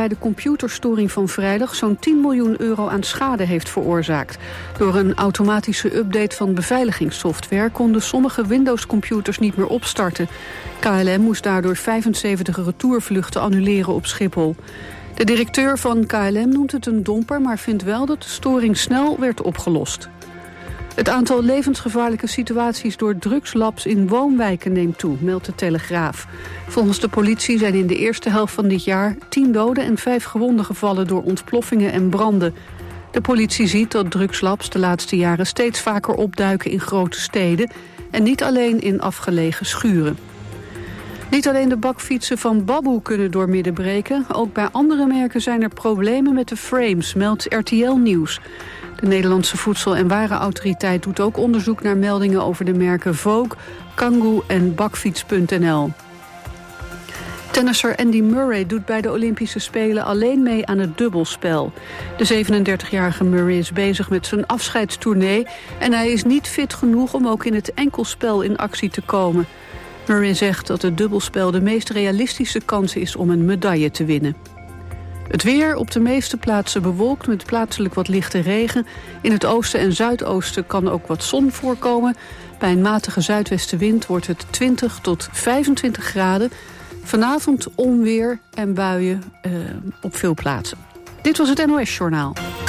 bij de computerstoring van vrijdag zo'n 10 miljoen euro aan schade heeft veroorzaakt. Door een automatische update van beveiligingssoftware konden sommige Windows-computers niet meer opstarten. KLM moest daardoor 75 retourvluchten annuleren op Schiphol. De directeur van KLM noemt het een domper, maar vindt wel dat de storing snel werd opgelost. Het aantal levensgevaarlijke situaties door drugslabs in woonwijken neemt toe, meldt de Telegraaf. Volgens de politie zijn in de eerste helft van dit jaar 10 doden en 5 gewonden gevallen door ontploffingen en branden. De politie ziet dat drugslabs de laatste jaren steeds vaker opduiken in grote steden en niet alleen in afgelegen schuren. Niet alleen de bakfietsen van Baboe kunnen doormidden breken, ook bij andere merken zijn er problemen met de frames, meldt RTL Nieuws. De Nederlandse Voedsel- en Warenautoriteit doet ook onderzoek naar meldingen over de merken Vogue, Kangoo en Bakfiets.nl. Tennisser Andy Murray doet bij de Olympische Spelen alleen mee aan het dubbelspel. De 37-jarige Murray is bezig met zijn afscheidstournee en hij is niet fit genoeg om ook in het enkelspel in actie te komen. Murray zegt dat het dubbelspel de meest realistische kans is om een medaille te winnen. Het weer op de meeste plaatsen bewolkt met plaatselijk wat lichte regen. In het oosten en zuidoosten kan ook wat zon voorkomen. Bij een matige zuidwestenwind wordt het 20 tot 25 graden. Vanavond onweer en buien op veel plaatsen. Dit was het NOS Journaal.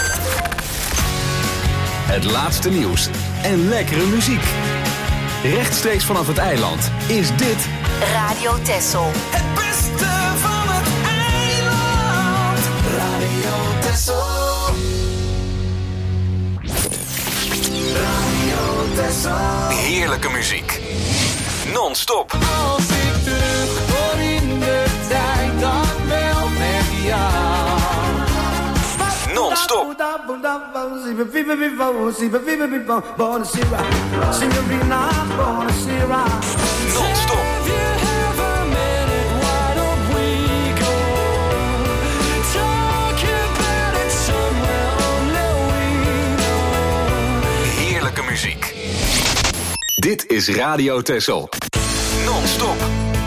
Het laatste nieuws en lekkere muziek. Rechtstreeks vanaf het eiland is dit Radio Texel. Het beste van het eiland. Radio Texel. Radio Texel. heerlijke muziek. Non-stop. Als ik terugkom in de tijd, dan wel met jou. Non-stop. Non-stop. Heerlijke muziek. Dit is Radio Texel. Non-stop.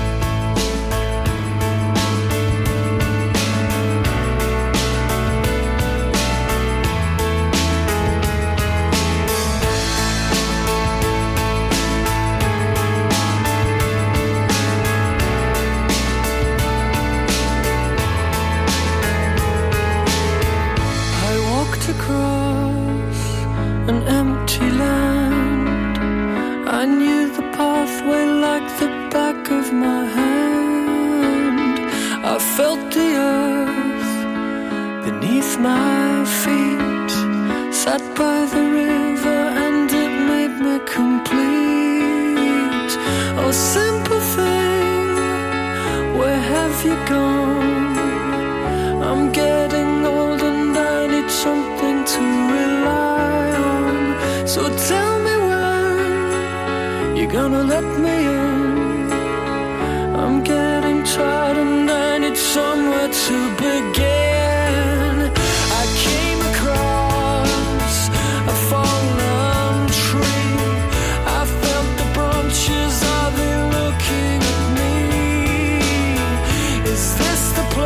An empty land. I knew the pathway like the back of my hand. I felt the earth beneath my feet. Sat by the river and it made me complete. Oh, simple thing, where have you gone? I'm getting old and I need something to rely on. So tell me when you're gonna let me in. I'm getting tired and I need somewhere to begin. I came across a fallen tree. I felt the branches of it looking at me. Is this the place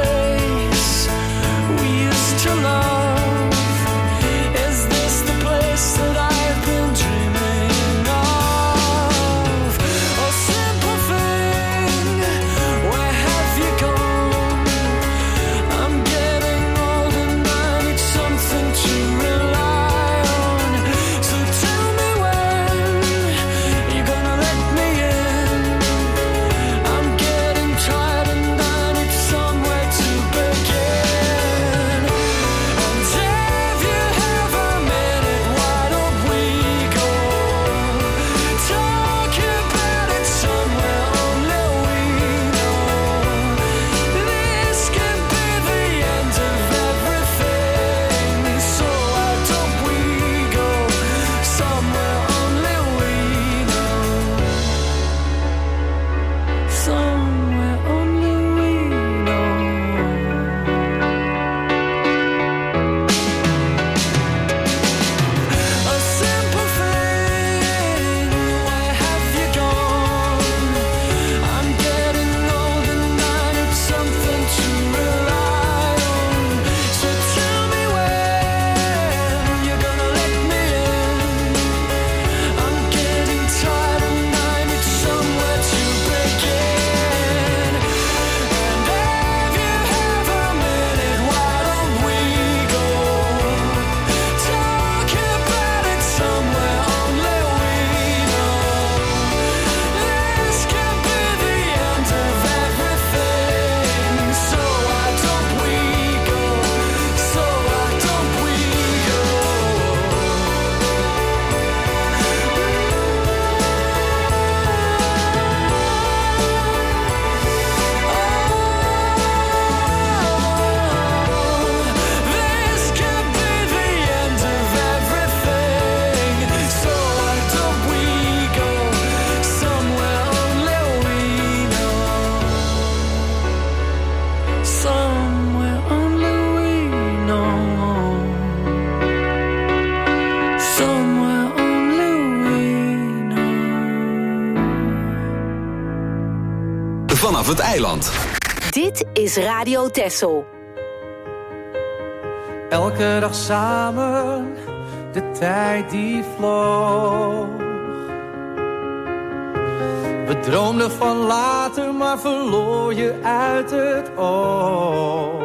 het eiland. Dit is Radio Texel. Elke dag samen, de tijd die vloog. We droomden van later, maar verloor je uit het oog.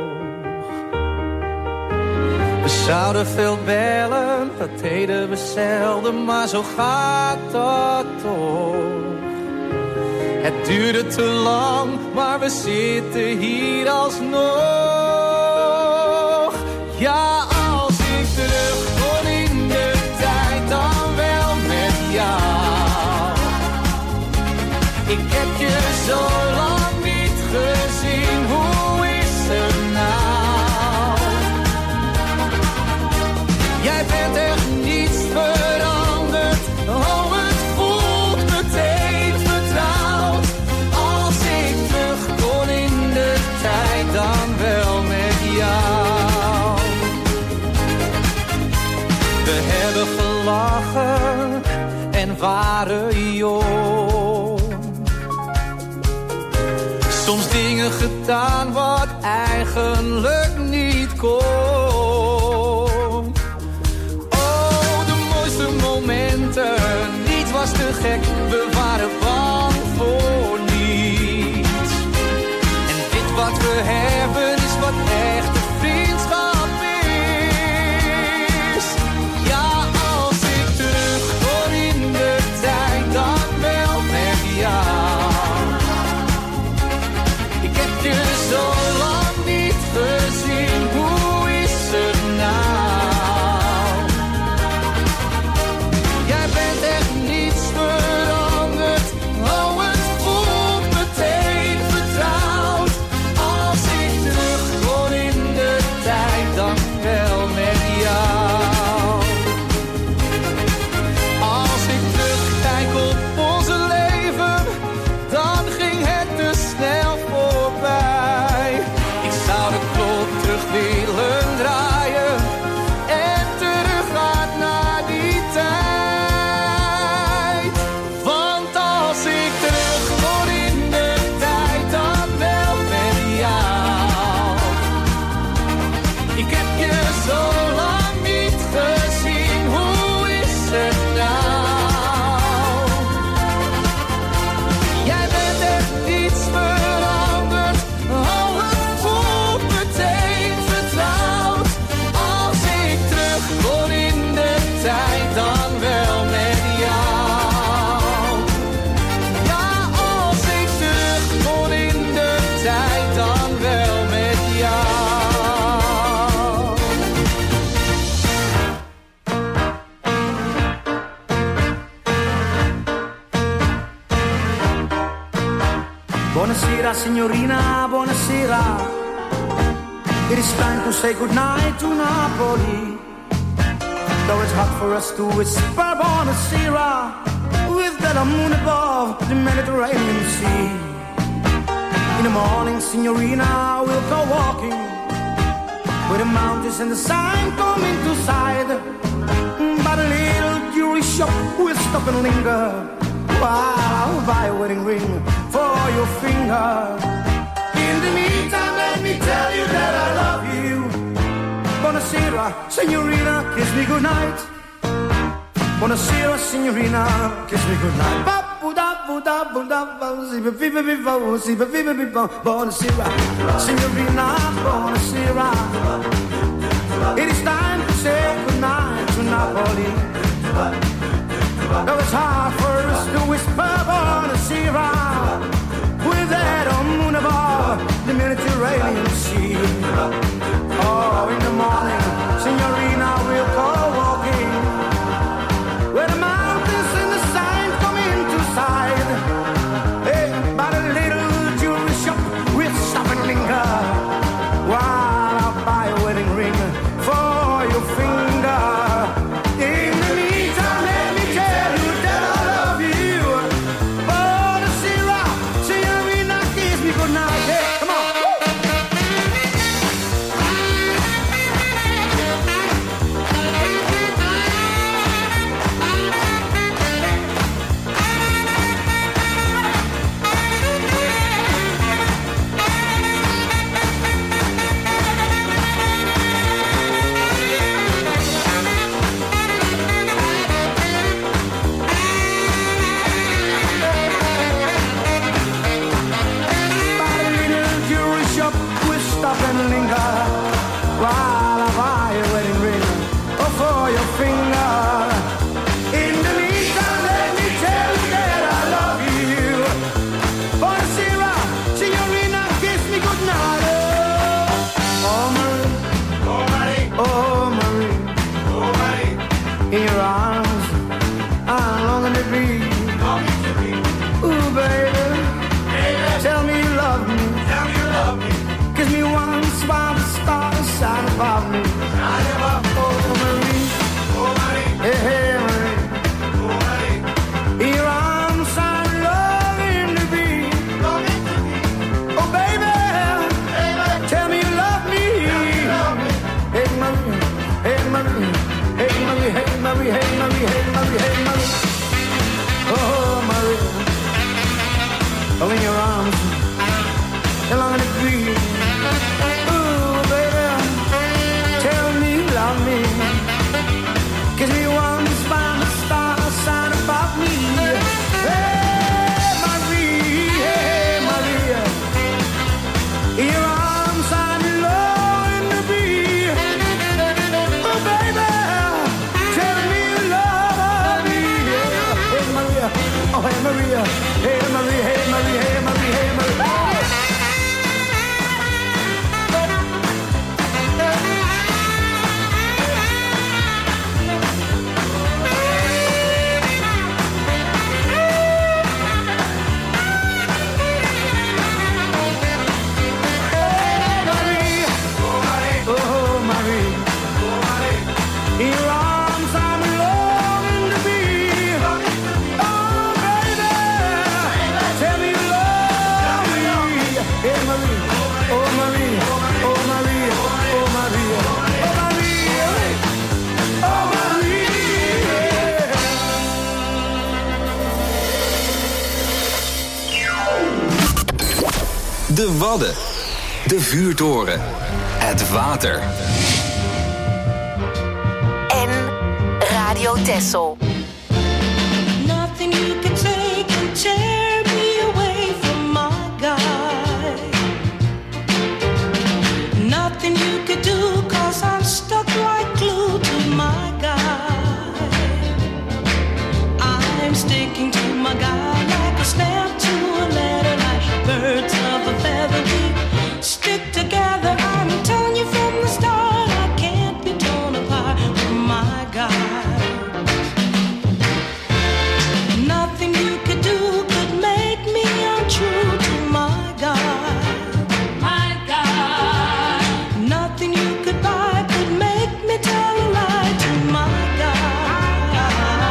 We zouden veel bellen, dat deden we zelden, maar zo gaat dat toch. Het duurde te lang, maar we zitten hier alsnog. Ja, als ik terug kon in de tijd, dan wel met jou. Ik heb je zo lang niet gezien, hoe is het nou? Jij bent echt niets veranderd, oh het voelt meteen vertrouwd. Als ik terug kon in de tijd, dan wel met jou. We hebben gelachen en waren jong. Soms dingen gedaan wat eigenlijk niet kon. Oh, de mooiste momenten, niets was te gek, we waren bang voor niets. En dit wat we hebben is wat echte vriendschap is. Ja, als ik terug kon in de tijd, dan wel met jou. Ik heb je zo lang niet gezien, hoe is het nou? Jij bent echt niets veranderd, oh het voelt meteen vertrouwd. Als ik terug kon in de tijd, dan wel met jou. Als ik terugkijk op onze leven, dan ging het te snel voorbij. Ik zou de klok terug willen draaien en teruggaan naar die tijd. Want als ik terug kon in de tijd, dan wel met jou. Ik heb je zo lang niet gezien, hoe is het nou? Jij bent echt niets veranderd, oh het voelt meteen vertrouwd. Als ik terug kon in de tijd, dan wel met jou. Ja, als ik terug kon in de tijd, dan wel met jou. Buonasera signorina, buonasera. It is time to say goodnight to Napoli. Though it's hot for us to whisper buonasera, with that moon above the Mediterranean Sea. In the morning, signorina, we'll go walking where the mountains and the sun come into sight. By the little jewelry shop, we'll stop and linger while I'll buy a wedding ring for your finger. In the meantime, let me tell you that I love you. Buonasera, signorina, kiss me goodnight. Buonasera, signorina, kiss me goodnight. Buonasera, signorina, buonasera. It is time to say goodnight to Napoli. Though it's hard for us to whisper buonasera, with that moon above the Mediterranean Sea. Oh, in the morning, signorina, we'll go walking where the mountains and the sun come into sight. Hey, by the little jewelry shop, we'll stop and linger while Wadden, de vuurtoren, het water. En Radio Texel. Nothing you can say can tear me away from my guy. Nothing you could do, 'cause I'm stuck like glue to my guy. I'm sticking to my guy like a snap to a letter, like birds of a feather. We stick together. I'm telling you from the start, I can't be torn apart from my guy. Nothing you could do could make me untrue to my guy. My guy. Nothing you could buy could make me tell a lie to my guy.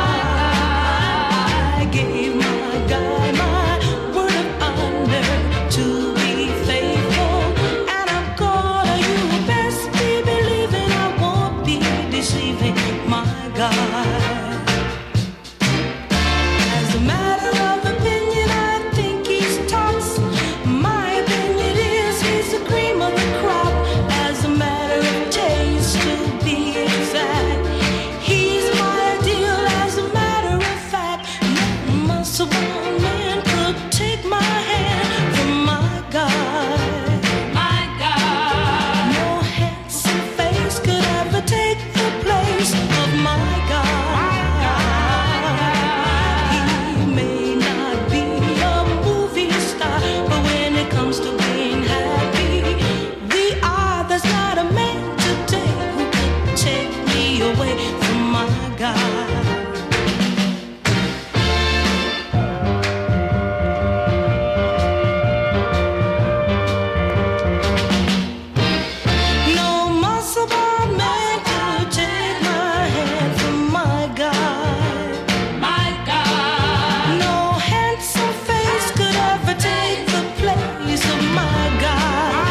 I gave my guy my word of honor to be faithful, and I'm gonna, you best be believing I won't be deceiving my guy. As a matter of opinion, I think he's tops. My opinion is he's the cream of the crop. As a matter of taste, to be exact, he's my ideal. As a matter of fact, no muscle-bound man could take my hand from my guy. My guy. No handsome face could ever take the place of my guy. He may not be a movie star, but when it comes to being happy, we are. There's not a man today who could take me away from my guy. No muscle-bound man could take my hand from my guy. My guy. No handsome face could ever take the place of my guy.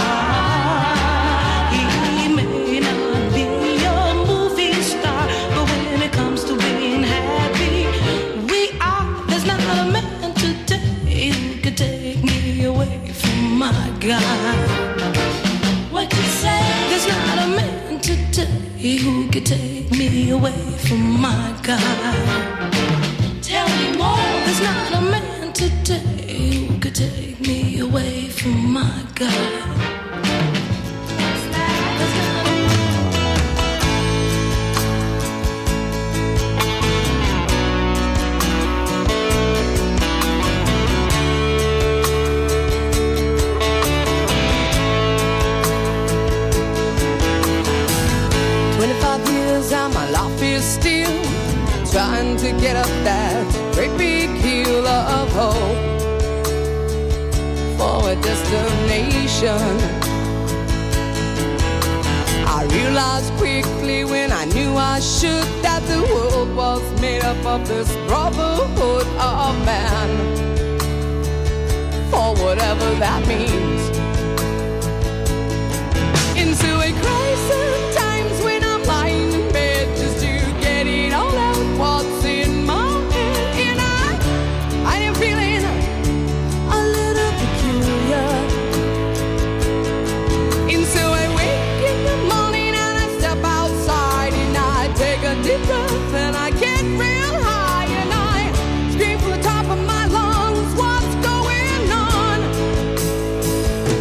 He may not be a movie star, but when it comes to being happy, we are. There's not a man today who could take me away from my guy. What you say? There's not a man today who could take me away from my guy. Tell me more. There's not a man today who could take me away from my guy. There's not a and my life is still trying to get up that great big hill of hope for a destination. I realized quickly when I knew I should that the world was made up of this brotherhood of man, for whatever that means. Into a crisis times when I'm lying in bed just to get it all out what's in my head, and I am feeling a little peculiar. And so I wake in the morning and I step outside and I take a deep breath and I get real high and I scream from the top of my lungs, what's going on?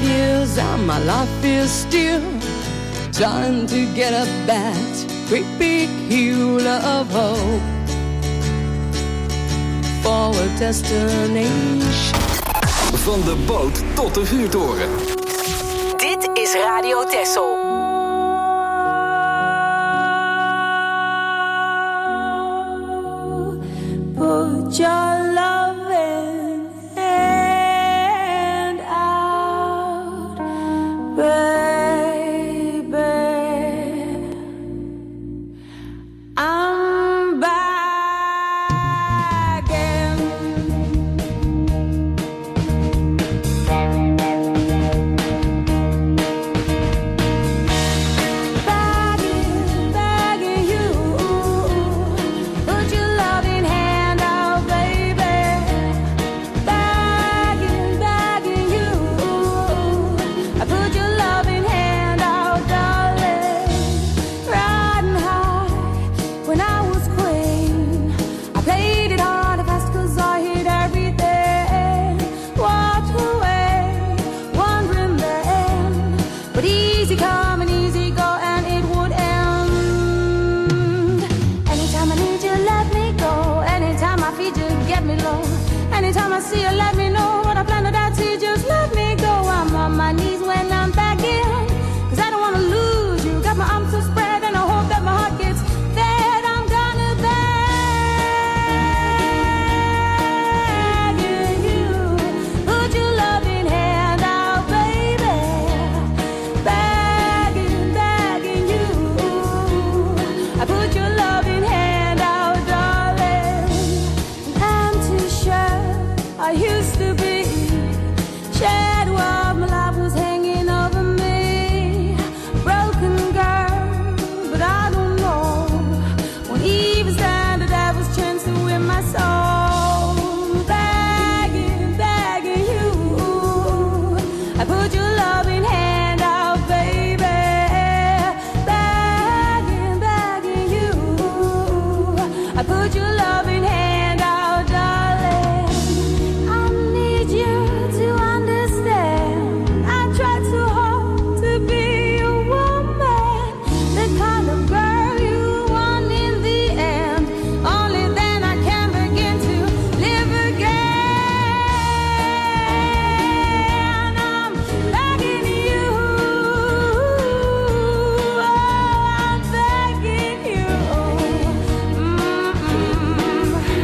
years and my life is still trying to get up that great big hill of hope for a destination. Van de boot tot de vuurtoren. Dit is Radio Texel. Put your loving hand out, baby. I'm begging. Begging you. Put your loving hand out, baby. Begging you. I put your loving hand out, darling. Riding high when I was queen. I played it hard and fast 'cause I hit everything. Walked away, wondering then. But easy come and easy go, and it would end. Anytime I need you, let me go. Anytime I feed you, get me low. Anytime I see you, let me know what I plan to that see. Just let me go. I'm on my knees when I'm back in, 'cause I don't wanna lose you. Got my arms so spread and I hope that my heart gets fed. I'm gonna beg you. Put your loving hand out, baby. Begging you. I put your loving hand out, darling. I'm too sure I used to be. Shadow of my life was hanging over me. Broken girl, but I don't know. Won't even stand the devil's chance to win my soul. Begging you. I put your loving hand out, baby. Begging you. I put your loving hand out, darling. I need you to understand. I try too hard to be a woman, the kind of girl you want in the end. Only then I can begin to live again. I'm begging you. I'm begging you.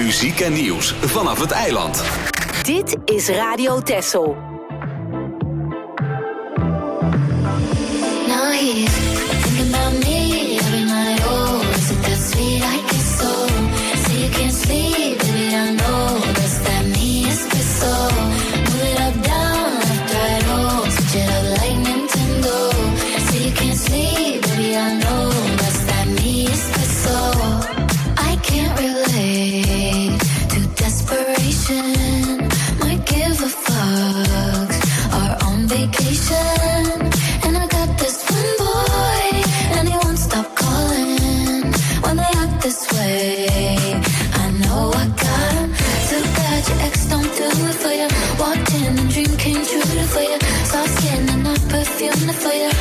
Muziek en nieuws vanaf het eiland. Dit is Radio Texel. Now he's thinking about me every night. Oh, is it that sweet? I guess so. Say you can't sleep, baby, I know. That's that me espresso. Move it up, down, left, right, oh. Switch it up like Nintendo. Say you can't sleep, baby, I know. That's that me espresso. I can't relate to desperation. Might give a fuck. Are on vacation. And I got this one boy, and he won't stop calling when they act this way. I know I got him. Too bad your ex don't do it for you. Walked in and dream came true for you. Soft skin and not perfume for you.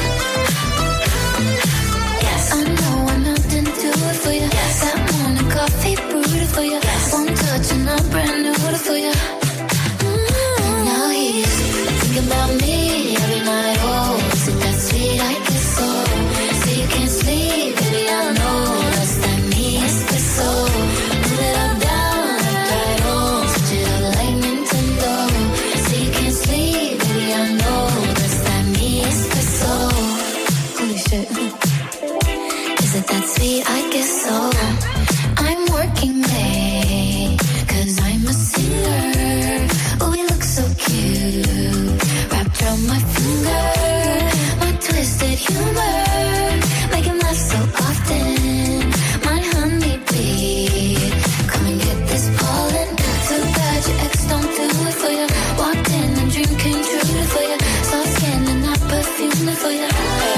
Yes, I know I'm not into it for you. Yes, that morning coffee brewed for you. Yes, one touch and I'm brand new for you. Now he's thinking about me every night. Oh, is it that sweet? I guess so. Say you can't sleep, baby, I know. That's that me espresso. Move it up, down, left, right, oh. Switch it up like Nintendo. Say you can't sleep, baby, I know. That's that me espresso. Holy shit. Is it that sweet? I guess so. I'm working late, 'cause I'm a singer. Oh, we look so cute, wrapped around my finger. My twisted humor, make him laugh so often. My honeybee, come and get this pollen. Too bad your ex don't do it for you. Walked in and dream came true for you. Soft skin and not perfume for you.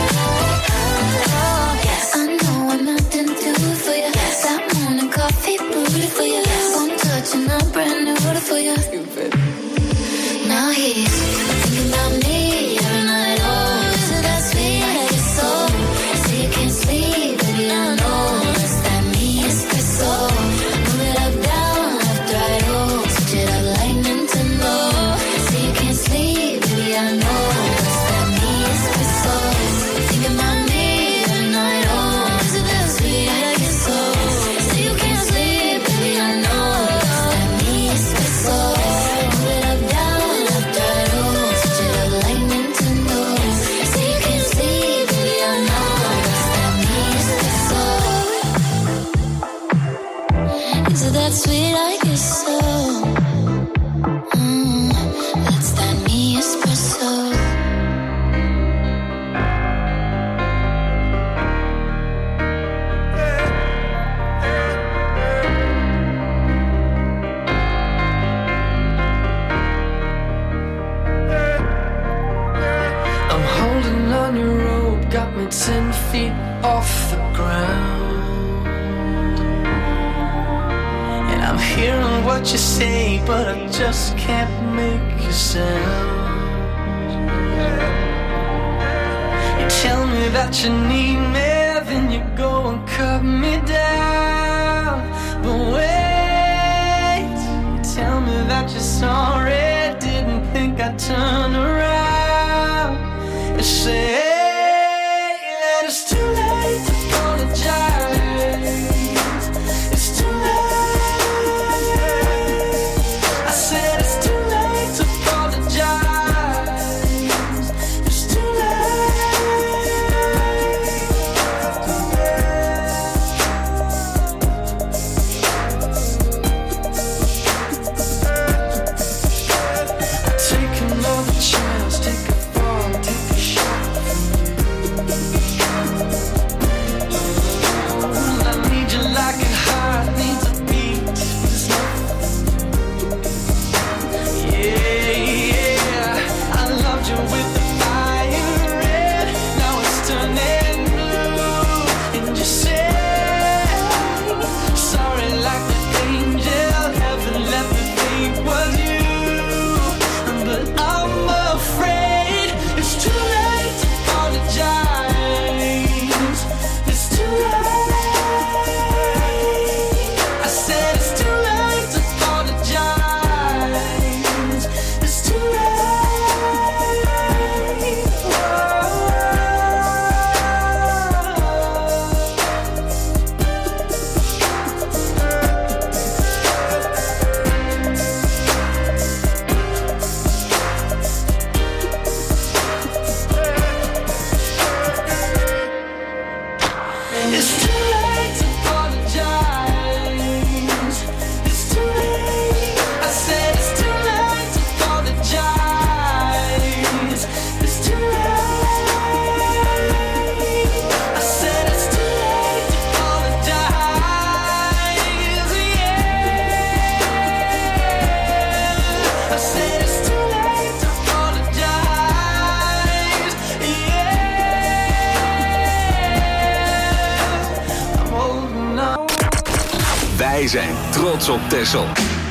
Yes, I know I'm not into it for you. That morning coffee brewed for you. One touch and I'm brand new for you. Now he's thinking about me every night. Oh, is it that sweet? I guess so. Say you can't sleep, baby, I know. That's that me espresso. Move it up, down, left, right, oh. Switch it up like Nintendo. Say you can't sleep, baby, I know. That's that me espresso. Thinking about me every night. Oh, is it that sweet? I guess so. Say you can't sleep, baby, I know. That's that me espresso. Move it up, down, left, right, oh. Switch it up like Nintendo. Say you can't sleep, baby, I know. That's that me espresso. Is it that sweet? I guess so. That's that me espresso. I'm holding on your rope, got me 10 feet off the ground. And I'm hearing what you say, but I just can't make a sound. You tell me that you need me, then you go and cut me down. But wait, you tell me that you're sorry, didn't think I'd turn around. You say that it's too late to apologize. It's too late. I said it's too late to apologize. It's too late. I take another chance. Wij zijn trots op Texel.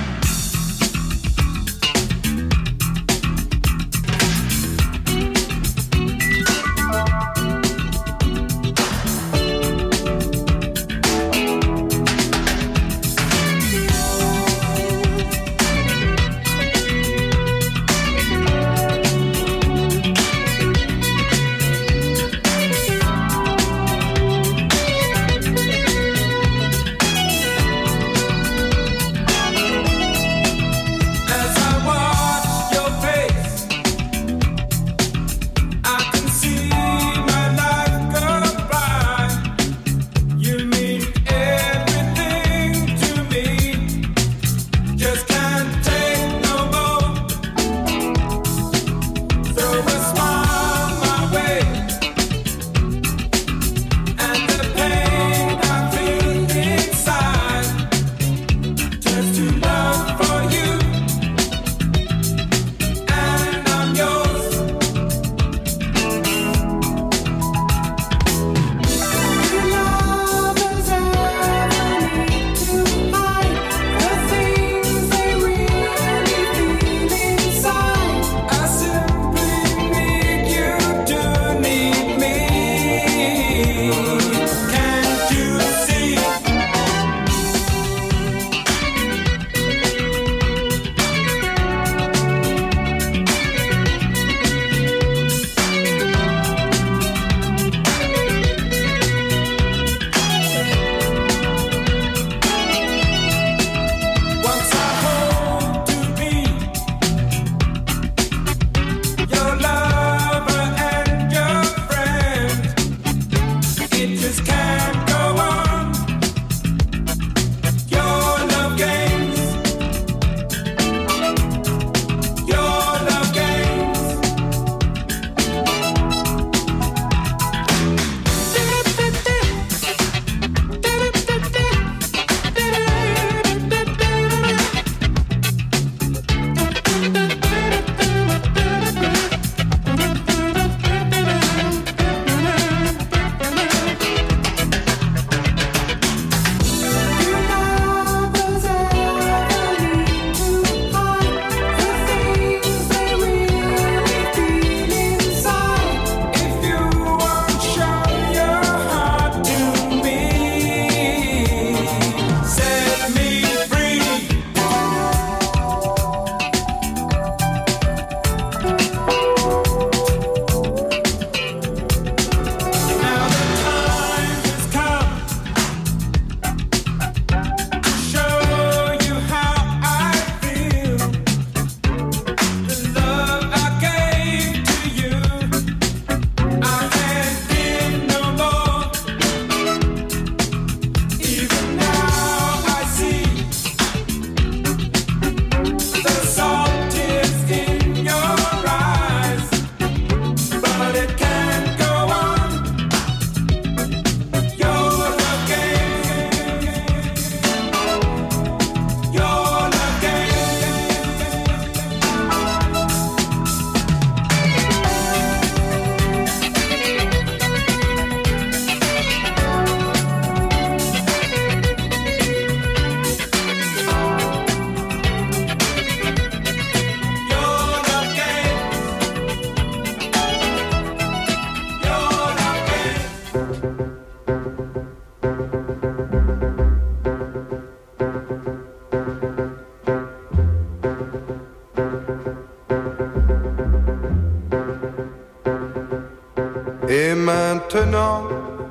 Et maintenant,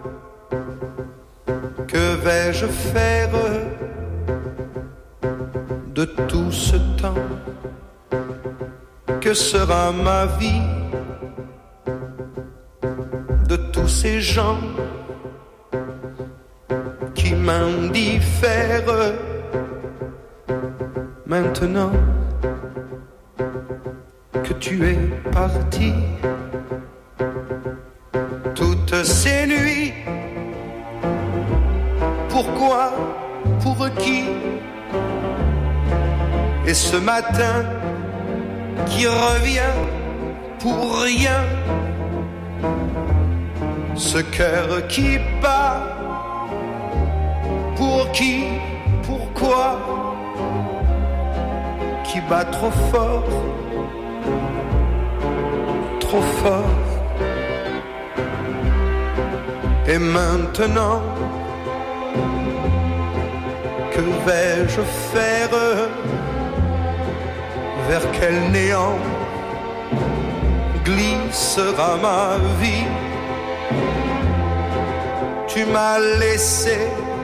que vais-je faire de tout ce temps? Que sera ma vie de tous ces gens qui m'indiffèrent? Maintenant que tu es parti, toutes ces nuits, pourquoi, pour qui? Et ce matin qui revient pour rien, ce cœur qui bat, pour qui, pour bats trop fort, trop fort. Et maintenant, que vais-je faire? Vers quel néant glissera ma vie? Tu m'as laissé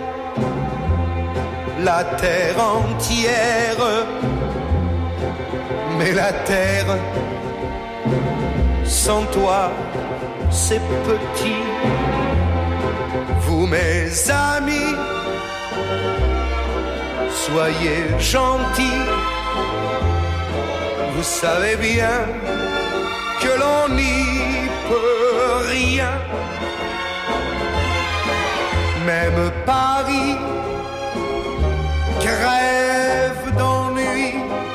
la terre entière, mais la terre sans toi c'est petit. Vous mes amis, soyez gentils, vous savez bien que l'on n'y peut rien. Même Paris crève d'ennui,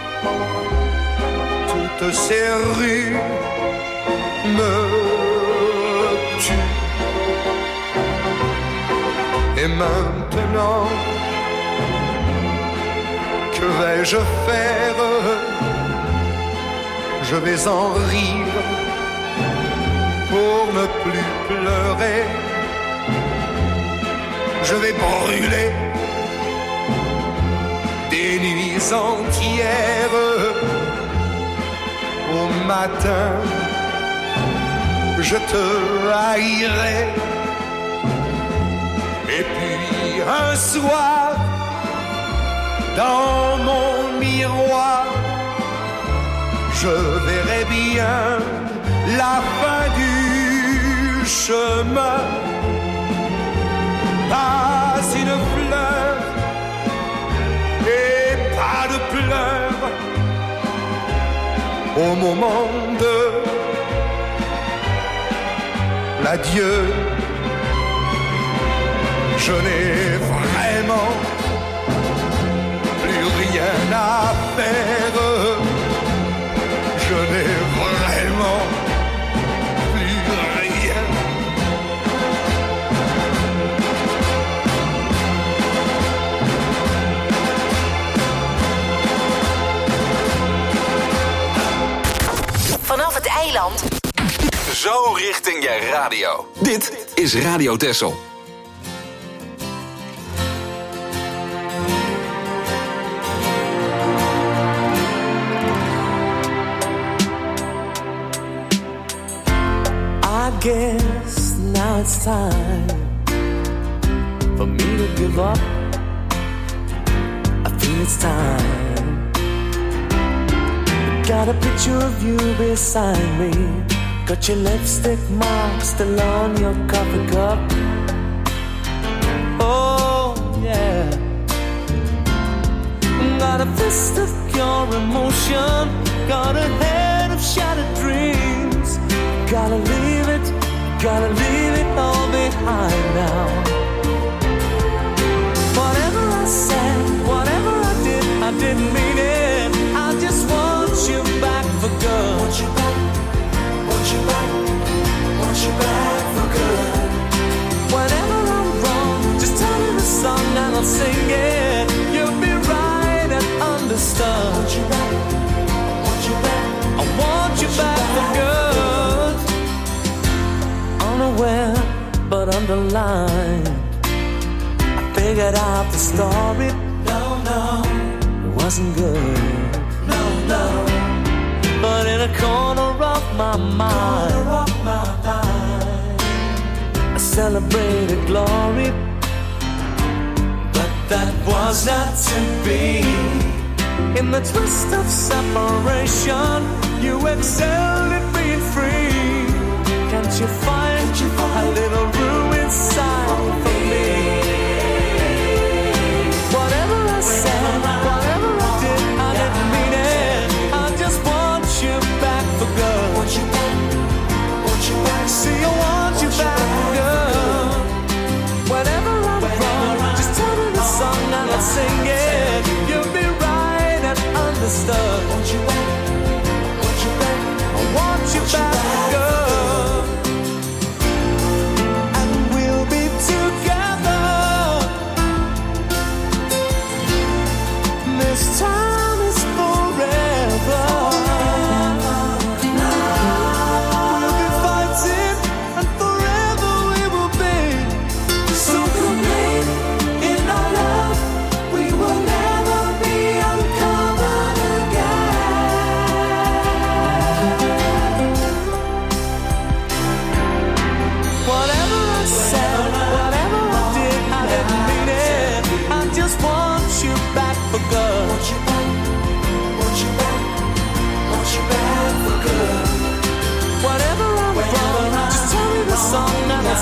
toutes ces rues me tuent. Et maintenant, que vais-je faire? Je vais en rire pour ne plus pleurer. Je vais brûler des nuits entières. Au matin, je te haïrai. Et puis un soir, dans mon miroir, je verrai bien la fin du chemin. Pas une fleur et pas de pleurs au moment de l'adieu. Je n'ai vraiment plus rien à faire. Je n'ai vraiment plus rien. Vanaf het eiland. Zo richting je radio. Dit is Radio Texel. I guess now it's time for me to give up. I feel it's time. Got a picture of you beside me. Got your lipstick mark still on your coffee cup. Oh yeah. Got a fist of pure emotion. Got a head of shattered dreams. Gotta leave it all behind now. Whatever I said, whatever I didn't mean it. I just want you back for good. Want you back, want you back, want you back for good. Whenever I'm wrong, just tell me the song and I'll sing it. You'll be right and understood. Want you back, want you back, I want you back for good. Unaware but underlined, I figured out the story. No, it wasn't good. No, but in a corner of my mind, I celebrated glory. But that was not to be. In the twist of separation, you excelled at being free. Can't you find a little room inside for me? Whatever I said, whatever I didn't mean it. I just want you back for good. Want you back, want you back. See, I want you back for good. Whenever I'm wrong, just tell me the song and I'll sing it. You'll be right and understood. Want you back, want you back. I want you back for good.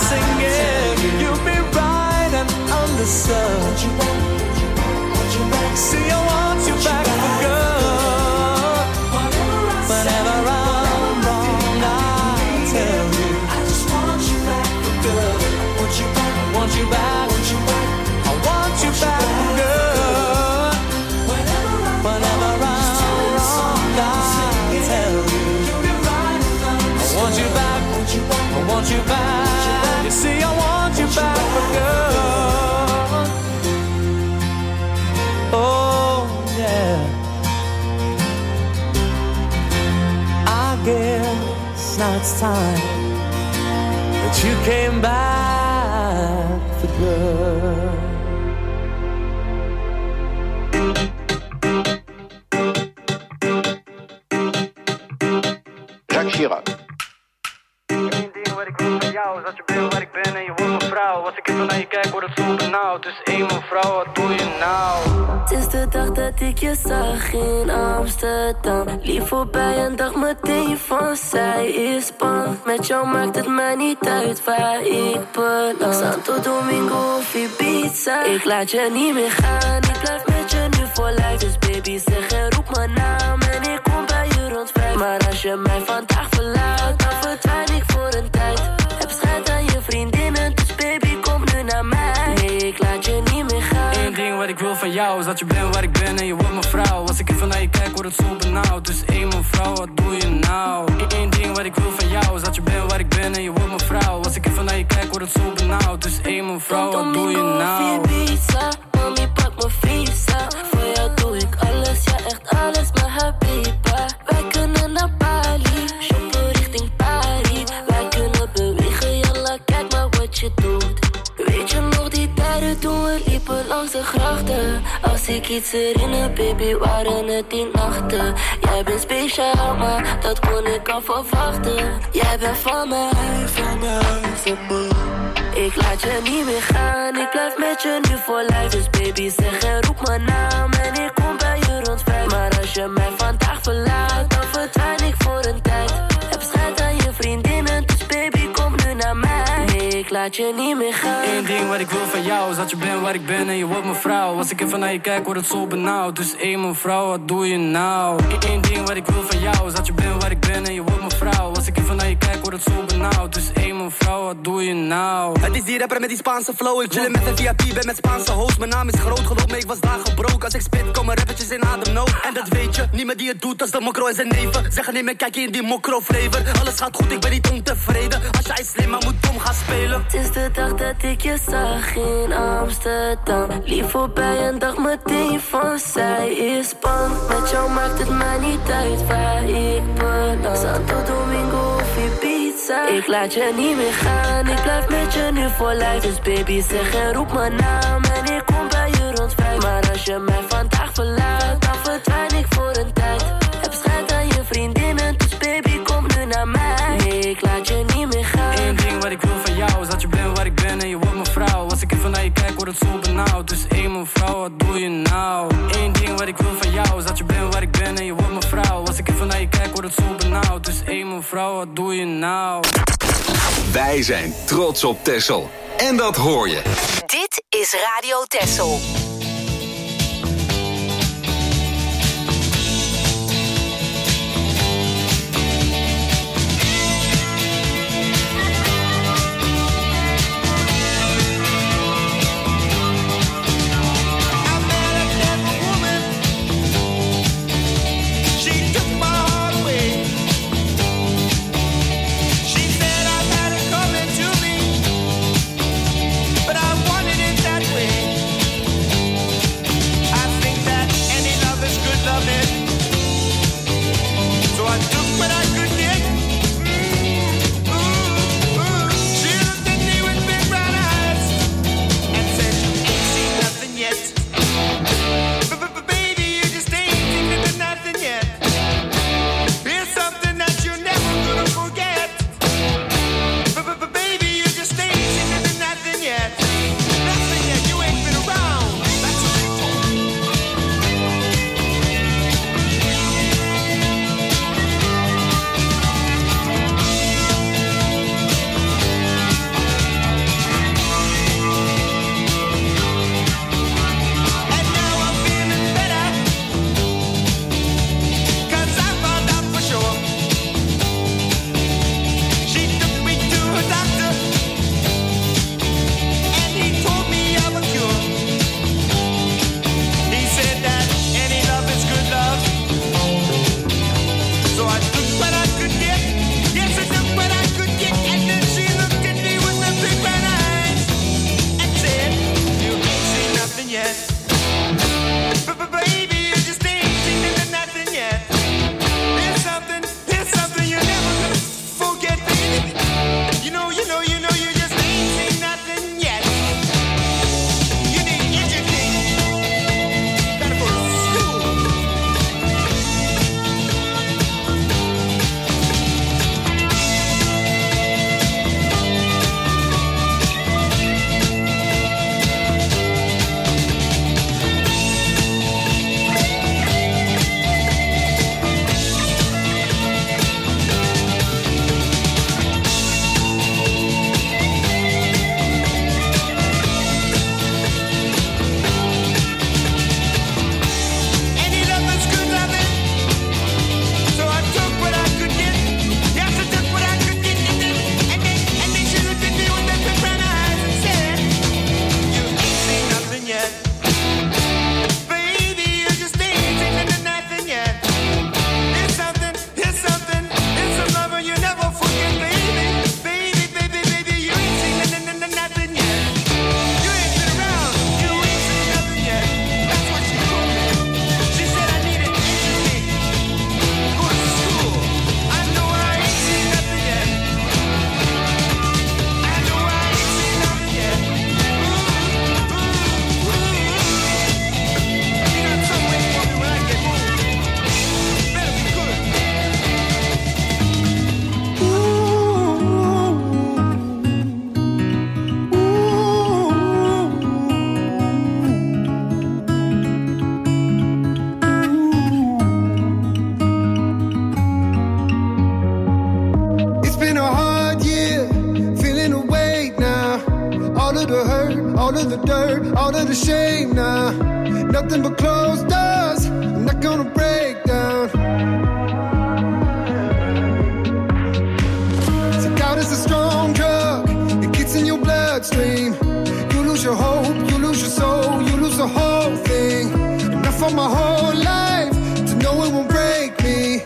singing. You'll be right and on the sun. See, I want you back for good. Whenever I'm wrong, I'll tell you. I just want you back for good. Want you back, want you back, want you back. I want you back for good. Whenever I'm wrong, I'll tell you. I want you back, I want you back. You see, I want you back for good. Oh, yeah. I guess now it's time that you came back for good. Jacques Chirac. Eén ding wat ik wil van jou is dat je bent waar ik ben en je wordt mijn vrouw. Als ik even naar je kijk word het zo benauwd. Dus één mevrouw, wat doe je nou? Het is de dag dat ik je zag in Amsterdam. Lief voorbij en dacht meteen van zij is bang. Met jou maakt het mij niet uit waar ik beland. Santo Domingo of Ibiza. Ik laat je niet meer gaan. Ik blijf met je nu voor lijf. Dus baby zeg en roep mijn naam. En ik kom bij je rond 5. Maar als je mij vandaag verlaat, dan verdwijn ik voor een tijd. Heb schijt aan je vriendinnen, dus baby kom nu naar mij. Nee, ik laat je niet meer gaan. Eén ding wat ik wil van jou is dat je bent waar ik ben en je wordt mijn vrouw. Als ik even naar je kijk word het zo benauwd. Dus één mevrouw, wat doe je nou? Eén ding wat ik wil van jou is dat je bent waar ik ben en je wordt mijn vrouw. Als ik even naar je kijk word het zo benauwd. Dus één mevrouw, wat doe je nou? Mami, pak mijn visa. Voor jou doe ik alles, ja echt alles, maar habiba. Wij kunnen naar Bali, shoppen richting Paris. Wij kunnen bewegen, jalla, kijk maar wat je doet. Weet je nog die tijden toen we liepen langs de grachten? Als ik iets herinner, baby, waren het die nachten. Jij bent speciaal, maar dat kon ik al verwachten. Jij bent van mij, van mij, van mij. Ik laat je niet meer gaan, ik blijf met je nu voor lijf. Dus baby zeg en roep mijn naam en ik kom bij je rond 5. Maar als je mij vandaag verlaat, dan verdwijn ik voor een tijd. Heb schijt aan je vriendinnen, dus baby kom nu naar mij. Nee, ik laat je niet meer gaan. Eén ding wat ik wil van jou is dat je bent waar ik ben en je wordt mijn vrouw. Als ik even naar je kijk word het zo benauwd. Dus één mevrouw, wat doe je nou? Eén ding wat ik wil van jou is dat je bent waar ik ben en je wordt mijn vrouw. Als ik even naar je kijk word het zo benauwd. Dus één mevrouw, wat doe je nou? Het is die rapper met die Spaanse flow. Ik chillen met een VIP, ben met Spaanse host. Mijn naam is groot, geloof me, ik was daar gebroken. Als ik spit, komen rappertjes in ademnood. En dat weet je, niemand die het doet als de mokro en zijn neven. Zeggen nee, maar kijk in die mokro flavor. Alles gaat goed, ik ben niet ontevreden. Als jij slim, maar moet dom gaan spelen. Het is de dag dat ik je zag in Amsterdam. Lief voorbij en dacht meteen van zij is bang. Met jou maakt het mij niet uit waar ik beland. Santo Domingo of Ibiza. Ik laat je niet meer gaan, ik blijf met je nu voor lijf. Dus baby zeg en roep mijn naam en ik kom bij je rond 5. Maar als je mij vandaag verlaat, dan verdwijn ik voor een tijd. Heb schijt aan je vriendinnen, dus baby kom nu naar mij. Nee, ik laat je niet meer gaan. Eén ding wat ik wil van jou is dat je bent waar ik ben en je wordt mijn vrouw. Als ik even naar je kijk word het zo benauwd. Dus één mevrouw, wat doe je nou? Eén ding wat ik wil van jou is dat je bent waar ik ben en je wordt mijn vrouw. Als ik even naar je kijk word het zo benauwd. Dus één mevrouw, wat doe je nou? Wij zijn trots op Texel. En dat hoor je. Dit is Radio Texel. But I wanted it that way. of the dirt, all of the shame now. Nothing but closed doors, I'm not gonna break down. See, doubt is a strong drug, it gets in your bloodstream. You lose your hope, you lose your soul, you lose the whole thing. Enough of my whole life to know it won't break me.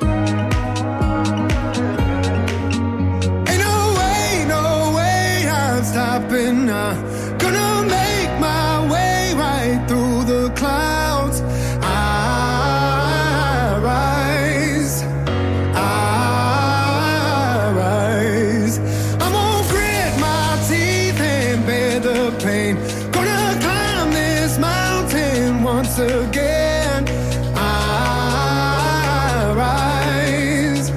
Stopping now, gonna make my way right through the clouds. I rise, I'm gonna grit my teeth and bear the pain. Gonna climb this mountain once again. I rise,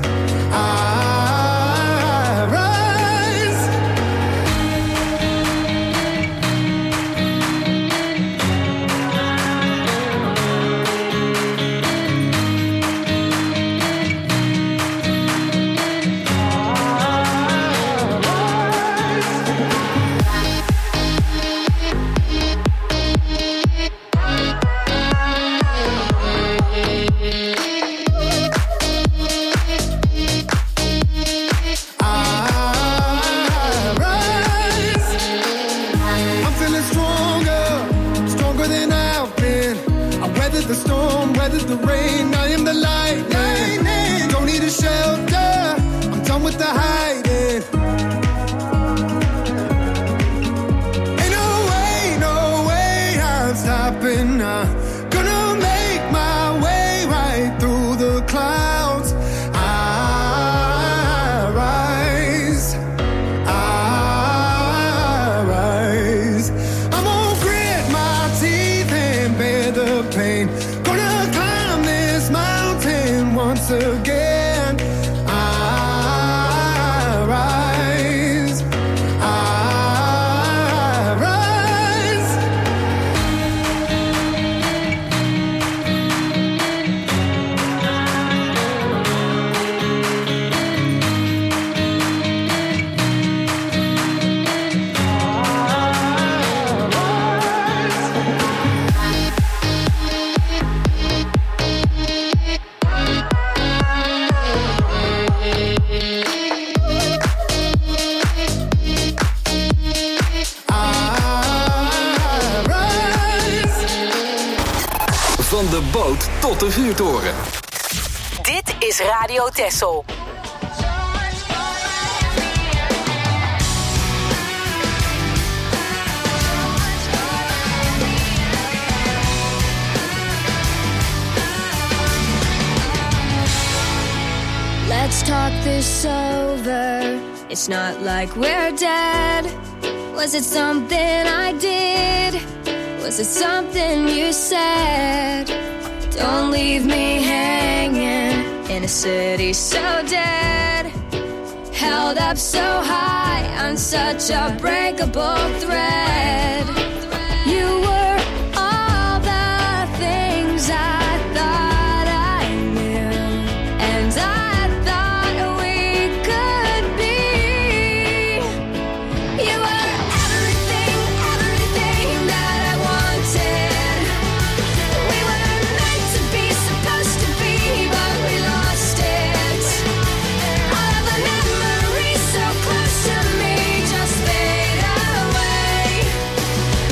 the storm, weather the rain, I am the lightning. Don't need a shelter, I'm done with the hiding. Ain't no way I'm stopping now. Gonna make my way right through the clouds. I rise, I'm gonna grit my teeth and bear the pain. Gonna climb this mountain once again. I rise, Van de boot tot de vuurtoren. Dit is Radio Texel. Let's talk this over. It's not like we're dead. Was it something I did? Was it something you said? Don't leave me hanging in a city so dead. Held up so high on such a breakable thread. You were all the things I thought I knew, and I thought we could be. You were everything that I wanted. We were meant to be, supposed to be, but we lost it. All of the memories so close to me just fade away.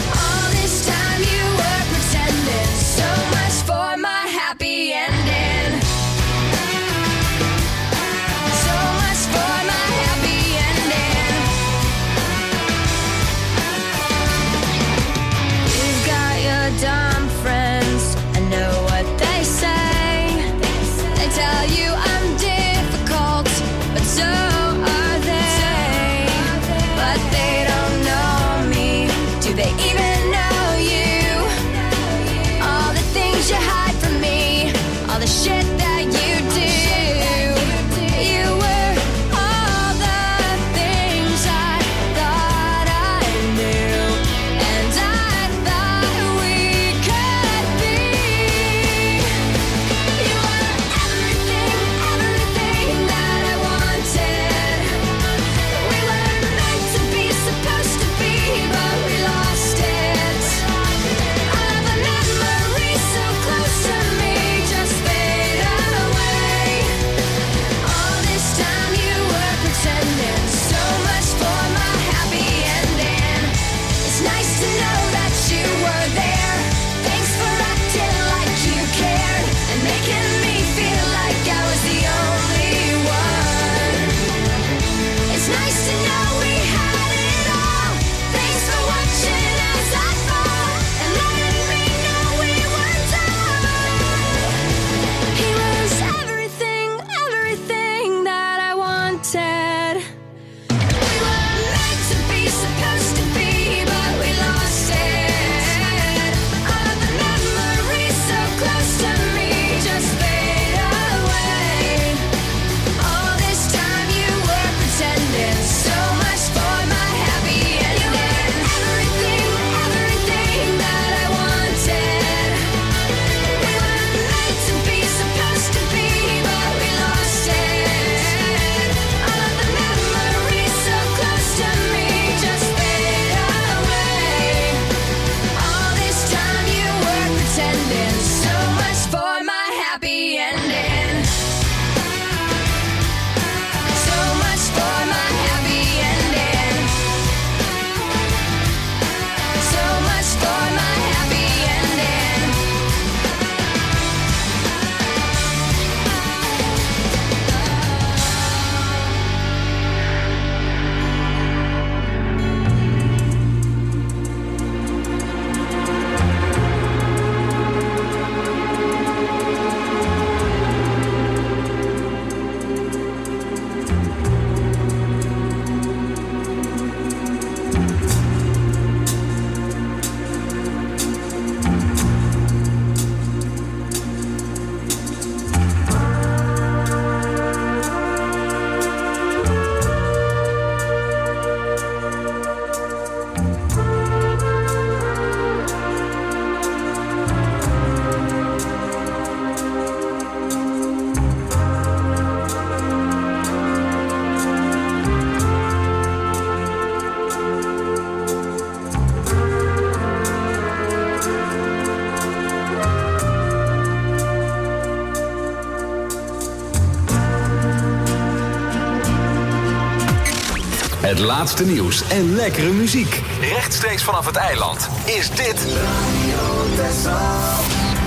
Het laatste nieuws en lekkere muziek. Rechtstreeks vanaf het eiland is dit Radio Texel.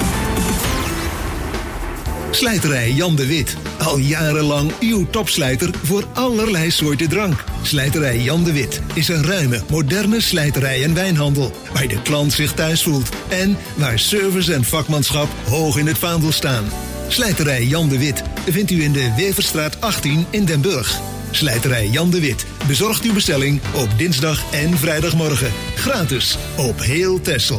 Slijterij Jan de Wit. Al jarenlang uw topslijter voor allerlei soorten drank. Slijterij Jan de Wit is een ruime, moderne slijterij en wijnhandel. Waar de klant zich thuis voelt. En waar service en vakmanschap hoog in het vaandel staan. Slijterij Jan de Wit vindt u in de Weverstraat 18 in Den Burg. Slijterij Jan de Wit bezorgt uw bestelling op dinsdag en vrijdagmorgen. Gratis op heel Texel.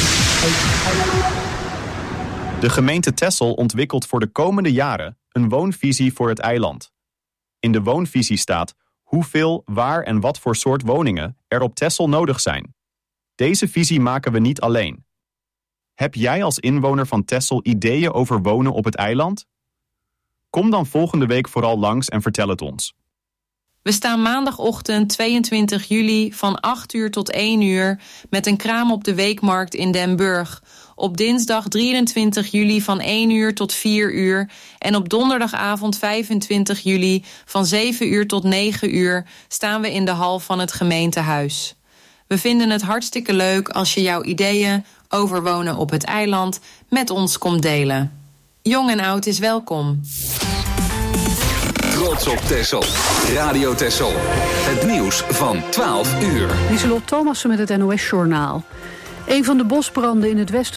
De gemeente Texel ontwikkelt voor de komende jaren een woonvisie voor het eiland. In de woonvisie staat hoeveel, waar en wat voor soort woningen er op Texel nodig zijn. Deze visie maken we niet alleen. Heb jij als inwoner van Texel ideeën over wonen op het eiland? Kom dan volgende week vooral langs en vertel het ons. We staan maandagochtend 22 juli van 8 uur tot 1 uur met een kraam op de Weekmarkt in Den Burg. Op dinsdag 23 juli van 1 uur tot 4 uur en op donderdagavond 25 juli van 7 uur tot 9 uur staan we in de hal van het gemeentehuis. We vinden het hartstikke leuk als je jouw ideeën over wonen op het eiland met ons komt delen. Jong en oud is welkom. Trots op Texel. Radio Texel. Het nieuws van 12 uur. Lieselot Thomassen met het NOS-journaal. Een van de bosbranden in het westen